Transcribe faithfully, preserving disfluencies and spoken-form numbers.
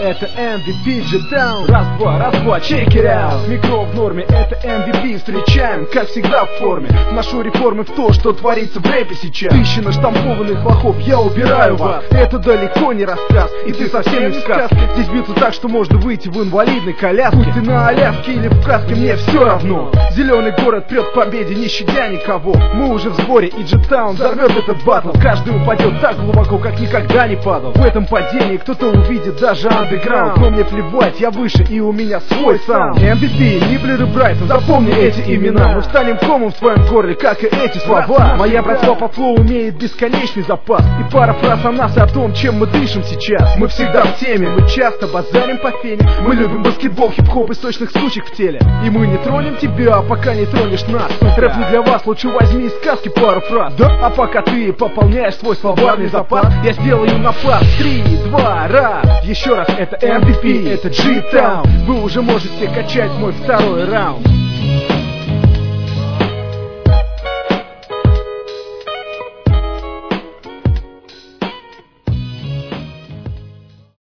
это эм ви пи G-Town. Раз-два, раз-два, check it out. Микро в норме, это эм ви пи. Встречаем, как всегда, в форме. Вношу реформы в то, что творится в рэпе сейчас. Тысячи наштампованных лохов, я убираю вас. Это далеко не рассказ, и ты совсем не в сказке. Здесь бьются так, что можно выйти в инвалидной коляске. Будь ты на Аляске или в Каске, мне все равно. Зеленый город прет к победе, не щадя никого. Мы уже в сборе, и G-Town взорвет этот батл. Каждый упадет так глубоко, как никогда не падал. В этом падении кто-то увидит даже андеграунд. Но мне плевать, я выше, и у меня свой саунд. эм ви пи, Ниблер и Брайтон, запомни эти имена. Мы встанем комом в твоем горле, как и эти слова. Моя братва по флоу имеет бесконечный запас. И пара фраз о нас и о том, чем мы дышим сейчас. Мы всегда в теме, мы часто базарим по фене. Мы любим баскетбол, хип-хоп и сочных сучек в теле. И мы не тронем тебя, пока не тронешь нас. Рэп не для вас, лучше возьми из сказки пару фраз. Да? А пока ты пополняешь свой словарный запас, я сделаю напад. Три, два, раз. Еще раз, это эм ви пи, это G-Town. Вы уже можете качать мой второй раунд.